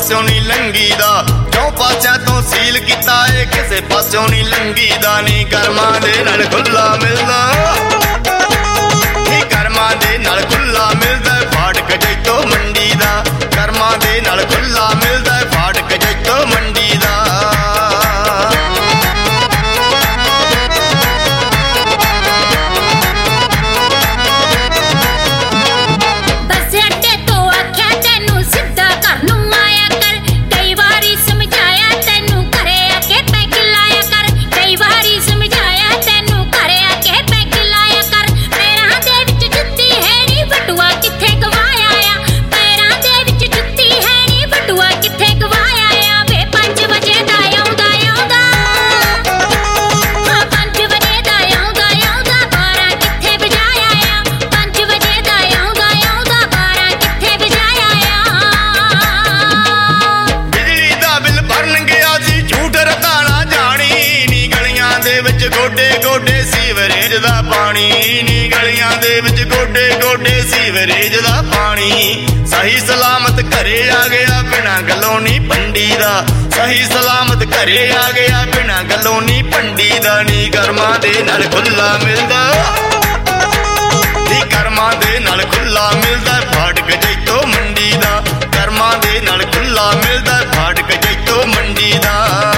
ਪਾਸਿਓਂ ਨਹੀਂ ਲੰਘੀਦਾ, ਚੌਂ ਪਾਸਿਆਂ ਤੋਂ ਸੀਲ ਕੀਤਾ ਏ ਕਿਸੇ ਪਾਸਿਓਂ ਨਹੀਂ ਲੰਘੀਦਾ। ਨੀ ਕਰਮਾਂ ਦੇ ਨਾਲ ਖੁੱਲਾ ਮਿਲਦਾ, ਨੀ ਕਰਮਾਂ ਦੇ ਨਾਲ ਖੁੱਲਾ ਮਿਲਦਾ ਫਾਟਕ ਜੈਤੋਂ ਮੰਡੀ ਦਾ। ਕਰਮਾਂ ਦੇ ਨਾਲ ਖੁੱਲਾ ਮਿਲਦਾ ਫਾਟਕ ਜੈਤੋਂ ਮੰਡੀ ਦਾ। ਗੋਡੇ ਗੋਡੇ ਸੀਵਰੇਜ ਦਾ ਪਾਣੀ, ਨੀ ਗਲੀਆਂ ਦੇ ਵਿੱਚ ਗੋਡੇ ਗੋਡੇ ਸੀਵਰੇਜ ਦਾ ਪਾਣੀ। ਸਹੀ ਸਲਾਮਤ ਘਰੇ ਆ ਗਿਆ ਬਿਨਾਂ ਗੱਲੋਂ ਨੀ ਪੰਡੀ ਦਾ, ਸਹੀ ਸਲਾਮਤ ਘਰੇ ਆ ਗਿਆ ਬਿਨਾਂ ਗੱਲੋਂ ਨੀ ਪੰਡੀ ਦਾ। ਨੀ ਕਰਮਾਂ ਦੇ ਨਾਲ ਖੁੱਲਾ ਮਿਲਦਾ, ਨੀ ਕਰਮਾਂ ਦੇ ਨਾਲ ਖੁੱਲਾ ਮਿਲਦਾ ਫਾਟਕ ਜੈਤੋਂ ਮੰਡੀ ਦਾ। ਕਰਮਾਂ ਦੇ ਨਾਲ ਖੁੱਲਾ ਮਿਲਦਾ ਫਾਟਕ ਜੈਤੋਂ ਮੰਡੀ ਦਾ।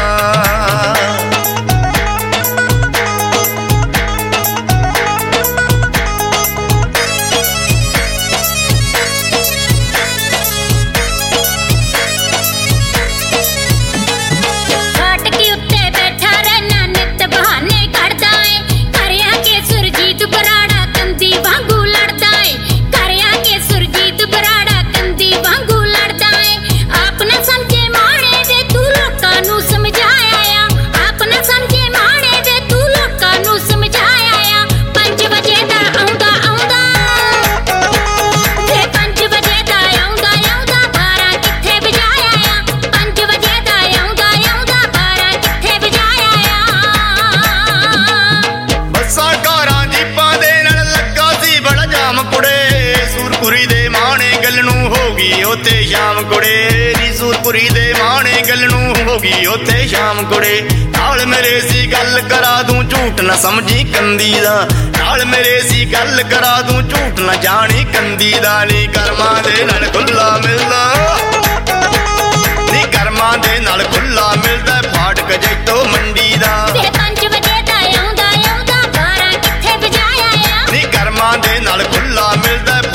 ਉੱਥੇ ਸ਼ਾਮ ਕੁੜੇ ਨੀ ਸੂਰਪੁਰੀ ਦੇ ਮਾਣੇ ਗੱਲ ਨੂੰ ਹੋ ਗਈ ਉੱਥੇ ਸ਼ਾਮ ਕੁੜੇ। ਨਾਲ ਮੇਰੇ ਸੀ ਗੱਲ ਕਰਾ ਦੂੰ ਝੂਠ ਨਾ ਸਮਝੀ ਕੰਦੀ ਦਾ, ਨਾਲ ਮੇਰੇ ਸੀ ਗੱਲ ਕਰਾ ਦੂੰ ਝੂਠ ਨਾ ਜਾਣੀ ਕੰਦੀ ਦਾ। ਨੀ ਕਰਮਾਂ ਦੇ ਨਾਲ ਖੁੱਲਾ ਮਿਲਦਾ, ਨੀ ਕਰਮਾਂ ਦੇ ਨਾਲ ਖੁੱਲਾ ਮਿਲਦਾ ਫਾਟਕ ਜੈਤੋਂ ਮੰਡੀ ਦਾ। 5 ਵਜੇ ਦਾ ਆਉਂਦਾ 12 ਕਿੱਥੇ ਵਜਾਇਆ ਆ। ਨੀ ਕਰਮਾਂ ਦੇ ਨਾਲ ਖੁੱਲਾ ਮਿਲਦਾ